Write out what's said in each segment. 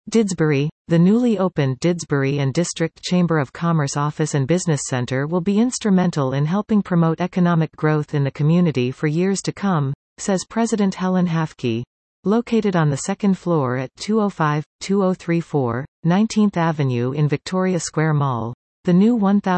Didsbury. The newly opened Didsbury and District Chamber of Commerce Office and Business Centre will be instrumental in helping promote economic growth in the community for years to come, says President Helen Hafke. Located on the second floor at 205-2034, 19th Avenue in Victoria Square Mall, the new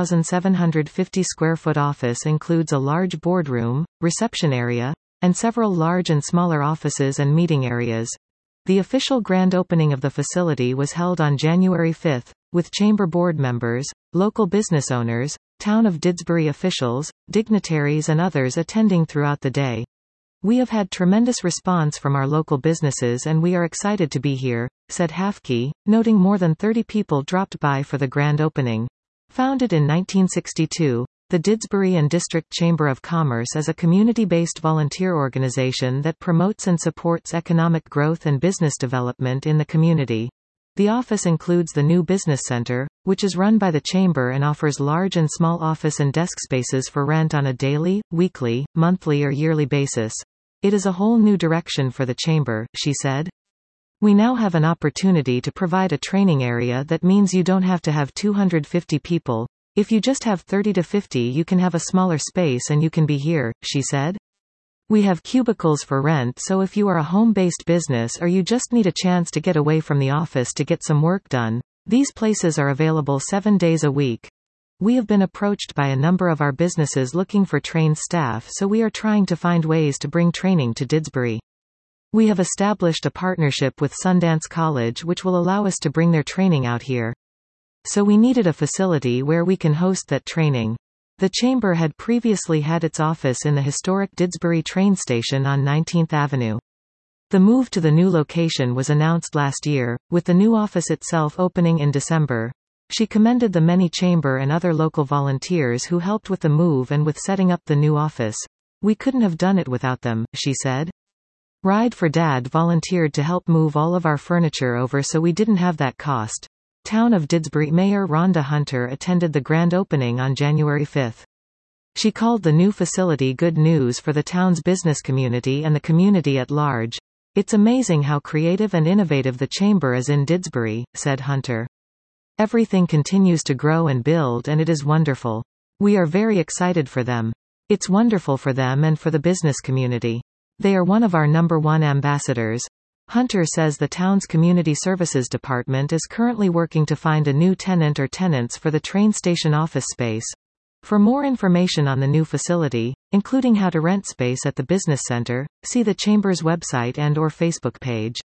1,750-square-foot office includes a large boardroom, reception area, and several large and smaller offices and meeting areas. The official grand opening of the facility was held on January 5, with Chamber board members, local business owners, Town of Didsbury officials, dignitaries and others attending throughout the day. We have had tremendous response from our local businesses and we are excited to be here, said Hafke, noting more than 30 people dropped by for the grand opening. Founded in 1962, the Didsbury and District Chamber of Commerce is a community-based volunteer organization that promotes and supports economic growth and business development in the community. The office includes the new business center, which is run by the Chamber and offers large and small office and desk spaces for rent on a daily, weekly, monthly or yearly basis. It is a whole new direction for the Chamber, she said. We now have an opportunity to provide a training area that means you don't have to have 250 people. If you just have 30 to 50 you can have a smaller space and you can be here, she said. We have cubicles for rent, so if you are a home-based business or you just need a chance to get away from the office to get some work done, these places are available 7 days a week. We have been approached by a number of our businesses looking for trained staff, so we are trying to find ways to bring training to Didsbury. We have established a partnership with Sundance College which will allow us to bring their training out here. So we needed a facility where we can host that training. The Chamber had previously had its office in the historic Didsbury train station on 19th Avenue. The move to the new location was announced last year, with the new office itself opening in December. She commended the many Chamber and other local volunteers who helped with the move and with setting up the new office. We couldn't have done it without them, she said. Ride for Dad volunteered to help move all of our furniture over so we didn't have that cost. Town of Didsbury Mayor Rhonda Hunter attended the grand opening on January 5. She called the new facility good news for the town's business community and the community at large. It's amazing how creative and innovative the Chamber is in Didsbury, said Hunter. Everything continues to grow and build and it is wonderful. We are very excited for them. It's wonderful for them and for the business community. They are one of our #1 ambassadors. Hunter says the town's Community Services Department is currently working to find a new tenant or tenants for the train station office space. For more information on the new facility, including how to rent space at the business center, see the Chamber's website and/or Facebook page.